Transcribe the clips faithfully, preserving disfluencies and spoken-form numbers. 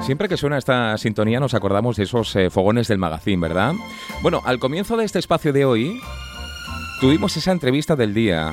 Siempre que suena esta sintonía nos acordamos de esos eh, fogones del magazín, ¿verdad? Bueno, al comienzo de este espacio de hoy tuvimos esa entrevista del día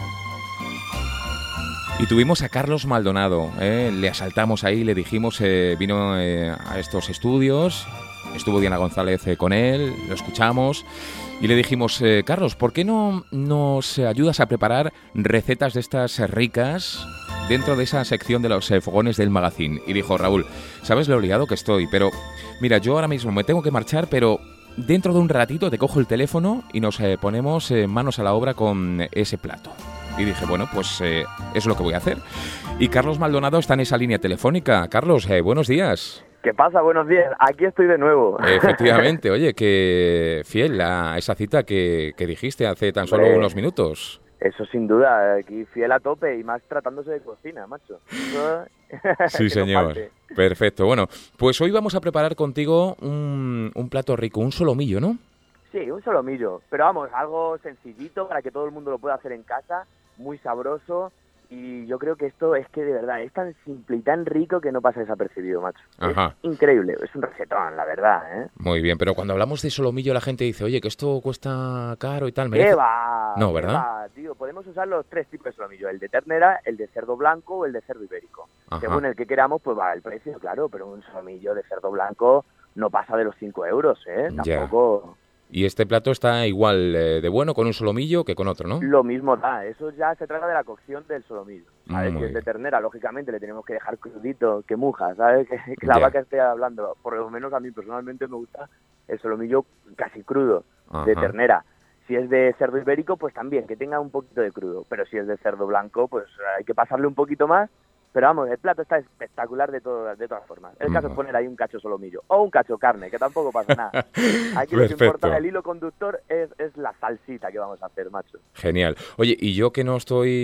y tuvimos a Carlos Maldonado, ¿eh? Le asaltamos ahí, le dijimos, eh, vino eh, a estos estudios, estuvo Diana González eh, con él, lo escuchamos y le dijimos, eh, Carlos, ¿por qué no nos ayudas a preparar recetas de estas ricas dentro de esa sección de los eh, fogones del magazín? Y dijo, Raúl, sabes lo liado que estoy, pero mira, yo ahora mismo me tengo que marchar, pero dentro de un ratito te cojo el teléfono y nos eh, ponemos eh, manos a la obra con ese plato. Y dije, bueno, pues eh, es lo que voy a hacer. Y Carlos Maldonado está en esa línea telefónica. Carlos, eh, buenos días. ¿Qué pasa? Buenos días. Aquí estoy de nuevo. Efectivamente. Oye, que fiel a esa cita que, que dijiste hace tan solo Hombre, unos minutos. Eso sin duda. Aquí fiel a tope y más tratándose de cocina, macho. Eso... Sí, señor. Perfecto. Bueno, pues hoy vamos a preparar contigo un, un plato rico, un solomillo, ¿no? Sí, un solomillo. Pero vamos, algo sencillito para que todo el mundo lo pueda hacer en casa. Muy sabroso. Y yo creo que esto es que de verdad es tan simple y tan rico que no pasa desapercibido, macho. Ajá. Es increíble, es un recetón, la verdad, ¿eh? Muy bien, pero cuando hablamos de solomillo la gente dice, oye, que esto cuesta caro y tal. ¿Merece? ¿Qué va? No, ¿Qué ¿verdad? va, tío? Podemos usar los tres tipos de solomillo, el de ternera, el de cerdo blanco o el de cerdo ibérico. Ajá. Según el que queramos, pues va el precio, claro, pero un solomillo de cerdo blanco no pasa de los cinco euros, ¿eh? Tampoco... Y este plato está igual eh, de bueno con un solomillo que con otro, ¿no? Lo mismo da, eso ya se trata de la cocción del solomillo. ¿Sabes? Muy Si es de bien. ternera, lógicamente le tenemos que dejar crudito, que muja, ¿sabes? Que, que la Ya. vaca esté hablando. Por lo menos a mí personalmente me gusta el solomillo casi crudo, de Ajá. ternera. Si es de cerdo ibérico, pues también, que tenga un poquito de crudo. Pero si es de cerdo blanco, pues hay que pasarle un poquito más. Pero vamos, el plato está espectacular de, todo, de todas formas. El caso Mm. es poner ahí un cacho solomillo o un cacho carne, que tampoco pasa nada. Aquí lo que Perfecto. importa, el hilo conductor es, es la salsita que vamos a hacer, macho. Genial. Oye, y yo que no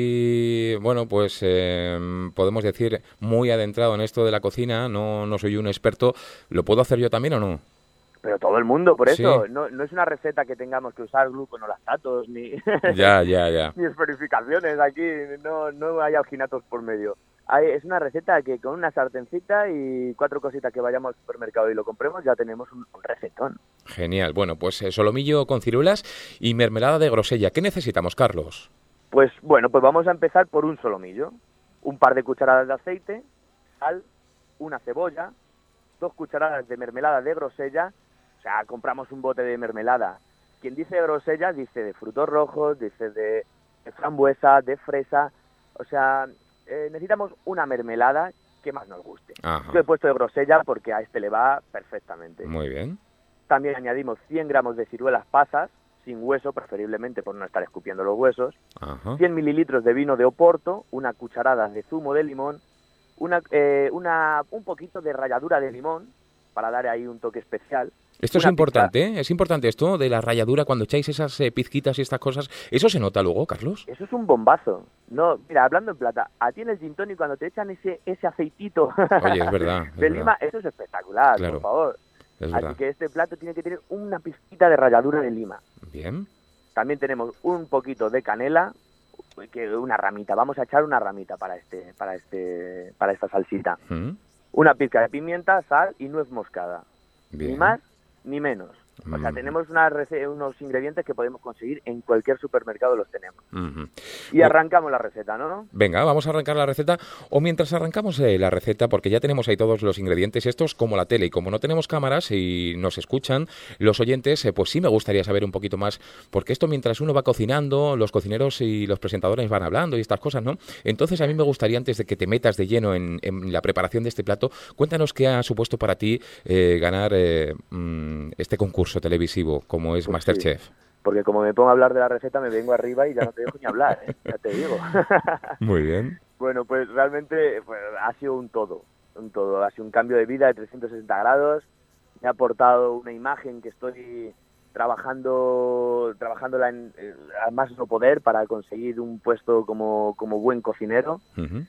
estoy, bueno, pues eh, podemos decir muy adentrado en esto de la cocina, no, no soy un experto, ¿lo puedo hacer yo también o no? Pero todo el mundo, por eso, Sí. no, no es una receta que tengamos que usar gluconolactatos ni, Ya, ya, ya. ni esferificaciones aquí, no, no hay alginatos por medio. Hay, es una receta que con una sartencita y cuatro cositas que vayamos al supermercado y lo compremos, ya tenemos un, un recetón. Genial. Bueno, pues eh, solomillo con ciruelas y mermelada de grosella. ¿Qué necesitamos, Carlos? Pues bueno, pues vamos a empezar por un solomillo. Un par de cucharadas de aceite, sal, una cebolla, dos cucharadas de mermelada de grosella. O sea, compramos un bote de mermelada. Quien dice grosella dice de frutos rojos, dice de, de frambuesa, de fresa. O sea, eh, necesitamos una mermelada que más nos guste. Ajá. Yo he puesto de grosella porque a este le va perfectamente. Muy bien. También añadimos cien gramos de ciruelas pasas, sin hueso, preferiblemente por no estar escupiendo los huesos. Ajá. cien mililitros de vino de Oporto, una cucharada de zumo de limón, una, eh, una, un poquito de ralladura de limón, para dar ahí un toque especial. Esto es Una importante, pizca... ¿eh? Es importante esto de la ralladura cuando echáis esas eh, pizquitas y estas cosas. ¿Eso se nota luego, Carlos? Eso es un bombazo. No, mira, hablando en plata, a ti en el gin tonic cuando te echan ese ese aceitito Oye, es verdad. Es de verdad. lima, eso es espectacular, Claro, por favor. es Así verdad. que este plato tiene que tener una pizquita de ralladura de lima. Bien. También tenemos un poquito de canela, que una ramita. Vamos a echar una ramita para este, para este, para esta salsita. Mm. Una pizca de pimienta, sal y nuez moscada. Bien. Ni más ni menos. O sea, Mm. tenemos una rece- unos ingredientes que podemos conseguir en cualquier supermercado, los tenemos. Ujú. Y arrancamos la receta, ¿no? Venga, vamos a arrancar la receta. O mientras arrancamos eh, la receta, porque ya tenemos ahí todos los ingredientes, estos como la tele. Y como no tenemos cámaras y nos escuchan los oyentes, eh, pues sí me gustaría saber un poquito más. Porque esto mientras uno va cocinando, los cocineros y los presentadores van hablando y estas cosas, ¿no? Entonces a mí me gustaría, antes de que te metas de lleno en, en la preparación de este plato, cuéntanos qué ha supuesto para ti eh, ganar eh, mm, este concurso televisivo como es Pues MasterChef. sí, porque como me pongo a hablar de la receta me vengo arriba y ya no te dejo ni hablar, ¿eh? Ya te digo. Muy bien. Bueno, pues realmente pues, ha sido un todo, un todo. Ha sido un cambio de vida de trescientos sesenta grados. Me ha aportado una imagen que estoy trabajando trabajándola en, eh, a más no poder para conseguir un puesto como, como buen cocinero. Ujú.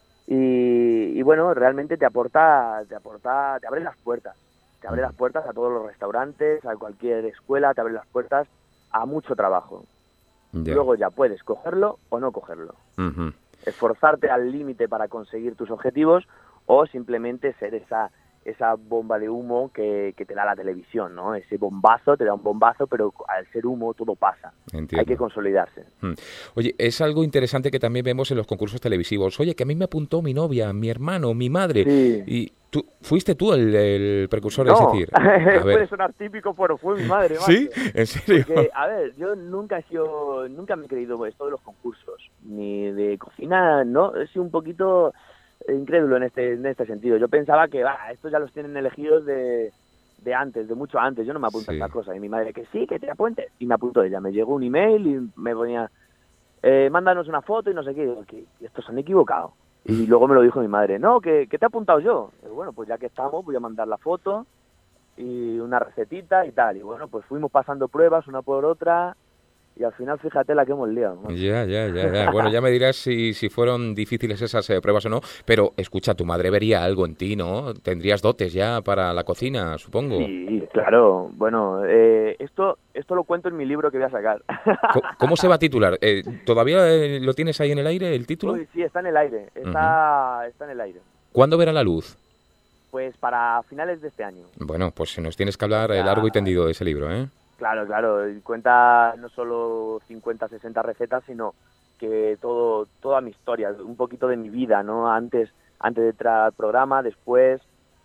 Y, y bueno, realmente te aporta, te aporta, te abre las puertas. Te abre Ujú. las puertas a todos los restaurantes, a cualquier escuela, te abre las puertas a mucho trabajo. Ya. Luego ya puedes cogerlo o no cogerlo. Ujú. Esforzarte al límite para conseguir tus objetivos o simplemente ser esa esa bomba de humo que, que te da la televisión, ¿no? Ese bombazo, te da un bombazo, pero al ser humo todo pasa. Entiendo. Hay que consolidarse. Hmm. Oye, es algo interesante que también vemos en los concursos televisivos. Oye, que a mí me apuntó mi novia, mi hermano, mi madre. Sí. Y tú, ¿fuiste tú el, el precursor? No, es decir, a puede ver. sonar típico, pero fue mi madre, macho. ¿Sí? ¿En serio? Porque, a ver, yo nunca he sido, nunca me he creído esto de los concursos, ni de cocina, no, he sido un poquito incrédulo en este en este sentido. Yo pensaba que, va, estos ya los tienen elegidos de, de antes, de mucho antes. Yo no me apunto Sí. a estas cosas. Y mi madre, que sí, que te apuntes. Y me apuntó ella. Me llegó un email y me ponía, eh, mándanos una foto y no sé qué. Y digo, que estos se han equivocado. Y luego me lo dijo mi madre, no, que, que te he apuntado yo. Y bueno, pues ya que estamos, voy a mandar la foto y una recetita y tal. Y bueno, pues fuimos pasando pruebas una por otra. Y al final, fíjate la que hemos liado, ¿no? Ya, ya, ya, ya. Bueno, ya me dirás si, si fueron difíciles esas eh, pruebas o no, pero escucha, tu madre vería algo en ti, ¿no? Tendrías dotes ya para la cocina, supongo. Sí, claro. Bueno, eh, esto esto lo cuento en mi libro que voy a sacar. ¿Cómo, cómo se va a titular? Eh, ¿Todavía eh, lo tienes ahí en el aire, el título? Uy, sí, está en el aire. Está, uh-huh. está en el aire. ¿Cuándo verá la luz? Pues para finales de este año. Bueno, pues nos tienes que hablar eh, largo y tendido de ese libro, ¿eh? Claro, claro, y cuenta no solo cincuenta, sesenta recetas, sino que todo toda mi historia, un poquito de mi vida, ¿no? Antes antes de entrar al programa, después,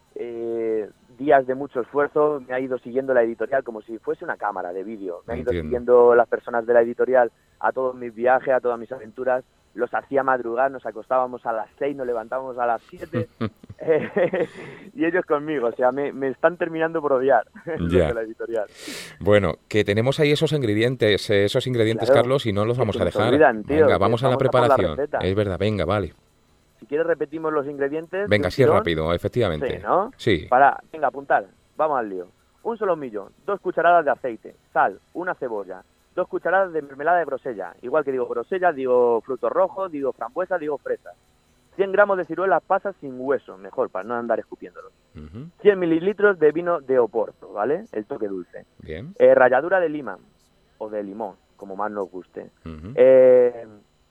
eh, días de mucho esfuerzo, me ha ido siguiendo la editorial como si fuese una cámara de vídeo. Me han ido siguiendo las personas de la editorial a todos mis viajes, a todas mis aventuras. Los hacía madrugar, nos acostábamos a las seis, nos levantábamos a las siete eh, y ellos conmigo, o sea, me, me están terminando por odiar los de la editorial. Bueno, que tenemos ahí esos ingredientes, esos ingredientes, claro, Carlos, y no los vamos a dejar. Olvidan, tío, venga, vamos a la vamos preparación. A la es verdad, venga, vale. Si quieres repetimos los ingredientes. Venga, sí, rápido, efectivamente. Sí, ¿no? Sí. Para, venga, apuntar, vamos al lío. Un solomillo, dos cucharadas de aceite, sal, una cebolla, dos cucharadas de mermelada de grosella. Igual que digo grosella, digo frutos rojos, digo frambuesa, digo fresa. cien gramos de ciruelas pasas sin hueso, mejor, para no andar escupiéndolos. Uh-huh. cien mililitros de vino de Oporto, ¿vale? El toque dulce. Bien. Eh, ralladura de lima, o de limón, como más nos guste. Uh-huh. Eh,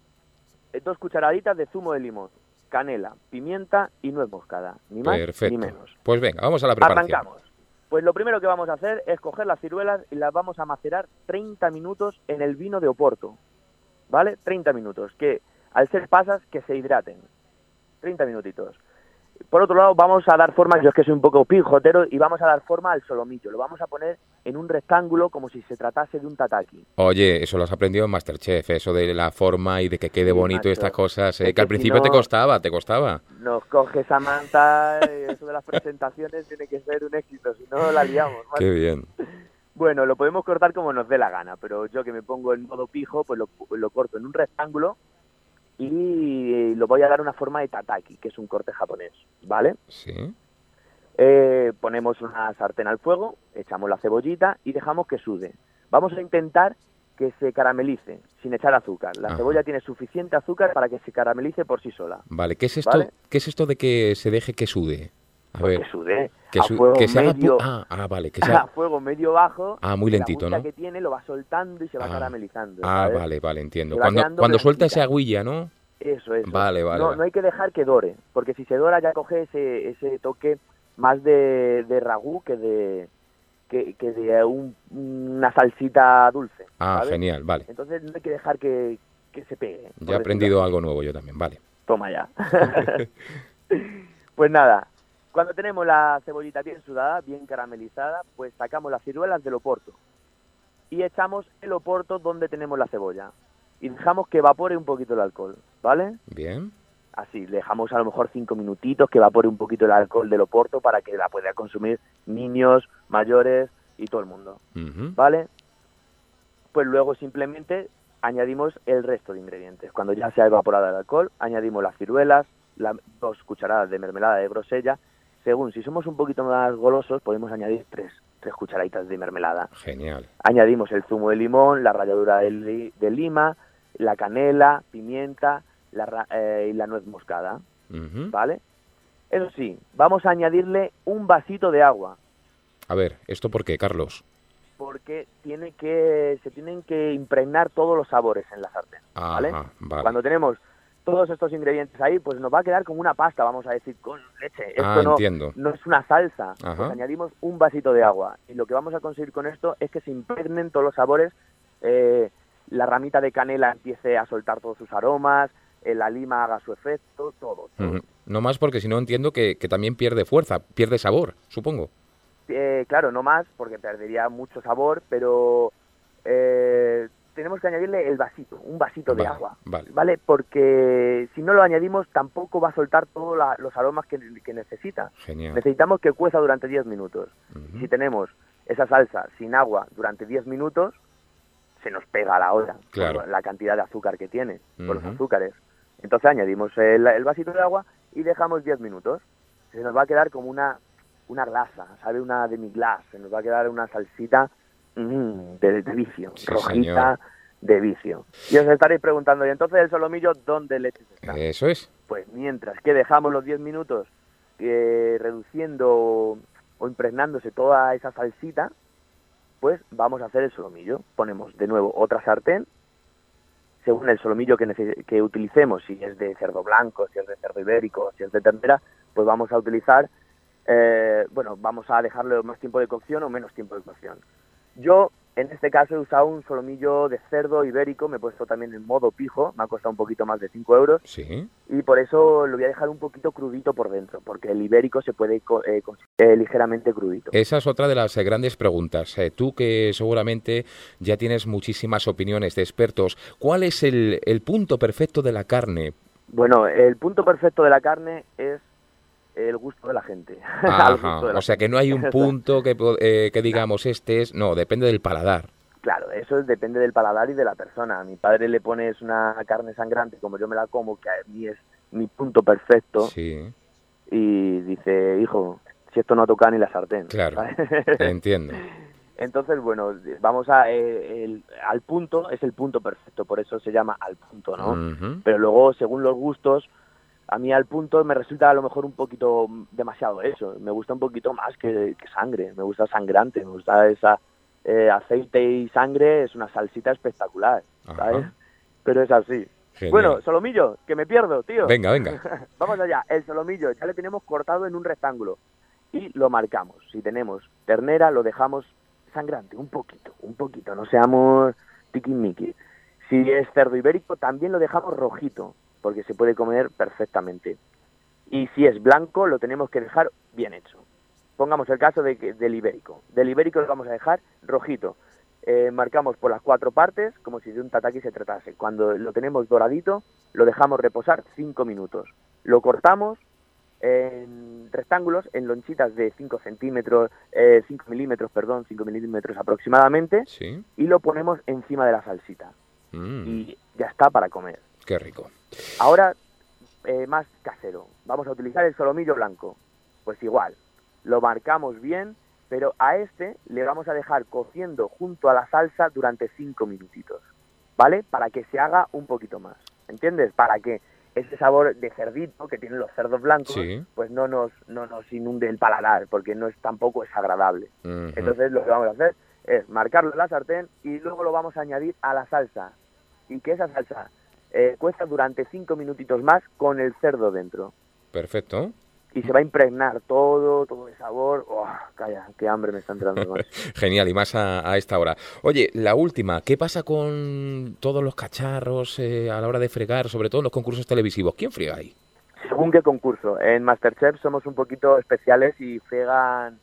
dos cucharaditas de zumo de limón, canela, pimienta y nuez moscada. Ni más Perfecto. ni menos. Pues venga, vamos a la preparación. Arrancamos. Pues lo primero que vamos a hacer es coger las ciruelas y las vamos a macerar treinta minutos en el vino de Oporto, ¿vale? treinta minutos, que al ser pasas, que se hidraten. treinta minutitos. Por otro lado, vamos a dar forma, yo es que soy un poco pijotero, y vamos a dar forma al solomillo. Lo vamos a poner en un rectángulo como si se tratase de un tataki. Oye, eso lo has aprendido en MasterChef, eso de la forma y de que quede sí, bonito macho. Y estas cosas, eh, es que al principio si no, te costaba, te costaba. Nos coge Samantha, eso de las presentaciones tiene que ser un éxito, si no la liamos. Macho. Qué bien. Bueno, lo podemos cortar como nos dé la gana, pero yo que me pongo en modo pijo, pues lo, lo corto en un rectángulo y lo voy a dar una forma de tataki, que es un corte japonés, ¿vale? Sí. Eh, ponemos una sartén al fuego, echamos la cebollita y dejamos que sude. Vamos a intentar que se caramelice, sin echar azúcar. La Ajá. cebolla tiene suficiente azúcar para que se caramelice por sí sola. Vale, ¿qué es esto, ¿vale? ¿Qué es esto de que se deje que sude? A pues ver. Que sude. Que, su a fuego que se medio, haga... Ah, ah, vale. Que sea... A fuego medio bajo. Ah, muy lentito, la ¿no? que tiene lo va soltando y se va ah. caramelizando. Ah, ¿sabes? vale, vale, entiendo. Cuando, cuando suelta esa agüilla, ¿no? Eso, eso. Vale, vale. No, vale. no hay que dejar que dore, porque si se dora ya coge ese, ese toque más de, de ragú que de que, que de un, una salsita dulce. Ah, ¿sabes? Genial, vale. Entonces no hay que dejar que, que se pegue. Ya he aprendido algo nuevo yo también, vale. Toma ya. Pues nada, cuando tenemos la cebollita bien sudada, bien caramelizada, pues sacamos las ciruelas del Oporto y echamos el Oporto donde tenemos la cebolla y dejamos que evapore un poquito el alcohol, ¿vale? Bien. Así, le dejamos a lo mejor cinco minutitos que evapore un poquito el alcohol del Oporto para que la puedan consumir niños, mayores y todo el mundo, uh-huh. ¿vale? Pues luego simplemente añadimos el resto de ingredientes. Cuando ya se ha evaporado el alcohol, añadimos las ciruelas, la, dos cucharadas de mermelada de grosella. Según, si somos un poquito más golosos, podemos añadir tres, tres cucharaditas de mermelada. Genial. Añadimos el zumo de limón, la ralladura de, li, de lima, la canela, pimienta la, eh, y la nuez moscada, uh-huh. ¿vale? Eso sí, vamos a añadirle un vasito de agua. A ver, ¿esto por qué, Carlos? Porque tiene que se tienen que impregnar todos los sabores en la sartén, ¿vale? Ajá, vale. Cuando tenemos todos estos ingredientes ahí, pues nos va a quedar como una pasta, vamos a decir, con leche. Esto Ah, no, entiendo. no es una salsa. Ajá. Pues añadimos un vasito de agua. Y lo que vamos a conseguir con esto es que se impregnen todos los sabores, eh, la ramita de canela empiece a soltar todos sus aromas, eh, la lima haga su efecto, todo. todo. Ujú. No más porque si no entiendo que, que también pierde fuerza, pierde sabor, supongo. Eh, claro, no más, porque perdería mucho sabor, pero eh, tenemos que añadirle el vasito, un vasito de Vale, agua, vale. ¿vale? Porque si no lo añadimos tampoco va a soltar todos la- los aromas que, que necesita. Genial. Necesitamos que cueza durante diez minutos. Ujú. Si tenemos esa salsa sin agua durante diez minutos, se nos pega a la hora, Claro. por la cantidad de azúcar que tiene, por los Ujú. azúcares. Entonces añadimos el, el vasito de agua y dejamos diez minutos. Se nos va a quedar como una, una glasa, ¿sabe? Una demi-glace. Se nos va a quedar una salsita mm, de, de vicio, Sí, rojita de vicio. Y os estaréis preguntando, ¿y entonces el solomillo dónde leches está? Eso es. Pues mientras que dejamos los diez minutos eh, reduciendo o impregnándose toda esa salsita, pues vamos a hacer el solomillo. Ponemos de nuevo otra sartén, según el solomillo que, nece- que utilicemos, si es de cerdo blanco, si es de cerdo ibérico, si es de ternera, pues vamos a utilizar, eh, bueno, vamos a dejarle más tiempo de cocción o menos tiempo de cocción. Yo, en este caso, he usado un solomillo de cerdo ibérico, me he puesto también en modo pijo, me ha costado un poquito más de cinco euros, Sí. y por eso lo voy a dejar un poquito crudito por dentro, porque el ibérico se puede co- eh, co- eh, ligeramente crudito. Esa es otra de las eh, grandes preguntas. Eh, tú que seguramente ya tienes muchísimas opiniones de expertos, ¿cuál es el, el punto perfecto de la carne? Bueno, el punto perfecto de la carne es el gusto de la gente. Al Ajá, gusto de la o sea que gente. no hay un O sea, punto que, po- eh, que digamos este es, no, depende del paladar. Claro, eso es- depende del paladar y de la persona. A mi padre le pones una carne sangrante, como yo me la como, que a mí es mi punto perfecto, Sí, y dice, hijo, si esto no ha tocado ni la sartén. claro, ¿sabes? entiendo. Entonces, bueno, vamos a eh, el- al punto, es el punto perfecto, por eso se llama al punto, ¿no? Ujú. Pero luego, según los gustos, a mí al punto me resulta a lo mejor un poquito demasiado eso. Me gusta un poquito más que, que sangre, me gusta sangrante, me gusta esa eh, aceite y sangre, es una salsita espectacular, ¿sabes? Ajá. Pero es así. Genial. Bueno, solomillo, que me pierdo, tío. Venga, venga. Vamos allá, el solomillo ya le tenemos cortado en un rectángulo y lo marcamos. Si tenemos ternera, lo dejamos sangrante, un poquito, un poquito, no seamos tiquismiquis. Si es cerdo ibérico, también lo dejamos rojito, porque se puede comer perfectamente. Y si es blanco, lo tenemos que dejar bien hecho. Pongamos el caso de que, del ibérico. Del ibérico lo vamos a dejar rojito. Eh, marcamos por las cuatro partes, como si de un tataki se tratase. Cuando lo tenemos doradito, lo dejamos reposar cinco minutos. Lo cortamos en rectángulos, en lonchitas de cinco centímetros, eh, cinco milímetros, perdón, cinco milímetros aproximadamente, Sí. y lo ponemos encima de la salsita. Mm, Y ya está para comer. qué rico. Ahora, eh, más casero. Vamos a utilizar el solomillo blanco. Pues igual, lo marcamos bien, pero a este le vamos a dejar cociendo junto a la salsa durante cinco minutitos, ¿vale? Para que se haga un poquito más, ¿entiendes? Para que ese sabor de cerdito que tienen los cerdos blancos, Sí. pues no nos, no nos inunde el paladar, porque no es tampoco es agradable. Ujú. Entonces lo que vamos a hacer es marcarlo en la sartén y luego lo vamos a añadir a la salsa. Y que esa salsa eh, cueza durante cinco minutitos más con el cerdo dentro. Perfecto. Y se va a impregnar todo, todo el sabor. ¡Oh, calla, qué hambre me está entrando! más. Genial, y más a, a esta hora. Oye, la última, ¿qué pasa con todos los cacharros eh, a la hora de fregar, sobre todo en los concursos televisivos? ¿Quién friega ahí? Según qué concurso. En MasterChef somos un poquito especiales y fregan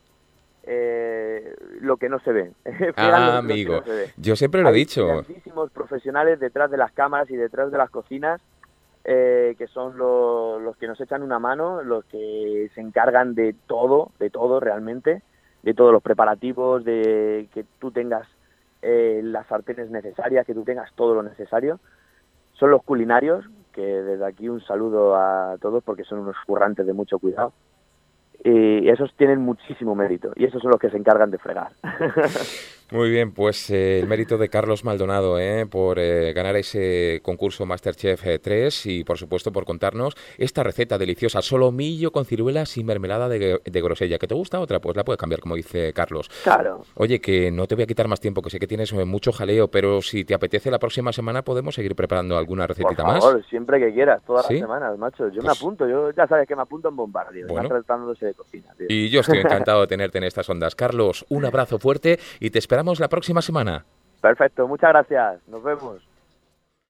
eh, lo que no se ve. Fregan Ah, lo- lo que amigo, no se ve. yo siempre lo he Hay dicho. grandísimos profesionales detrás de las cámaras y detrás de las cocinas, eh, que son lo- los que nos echan una mano, los que se encargan de todo, de todo realmente, de todos los preparativos, de que tú tengas eh, las sartenes necesarias, que tú tengas todo lo necesario. Son los culinarios, que desde aquí un saludo a todos porque son unos currantes de mucho cuidado. Y esos tienen muchísimo mérito, y esos son los que se encargan de fregar. Muy bien, pues eh, el mérito de Carlos Maldonado eh, por eh, ganar ese concurso MasterChef eh, tres y, por supuesto, por contarnos esta receta deliciosa, solomillo con ciruelas y mermelada de, de grosella. ¿Que te gusta otra? Pues la puedes cambiar, como dice Carlos. Claro. Oye, que no te voy a quitar más tiempo, que sé que tienes eh, mucho jaleo, pero si te apetece la próxima semana podemos seguir preparando alguna recetita Por más. favor, siempre que quieras, todas ¿Sí? las semanas, macho. Yo Pues, me apunto, yo ya sabes que me apunto en bombardeo, bueno. bueno. tratándose de cocina, tío. Y yo estoy encantado de tenerte en estas ondas. Carlos, un abrazo fuerte y te esperamos la próxima semana. Perfecto, muchas gracias. Nos vemos.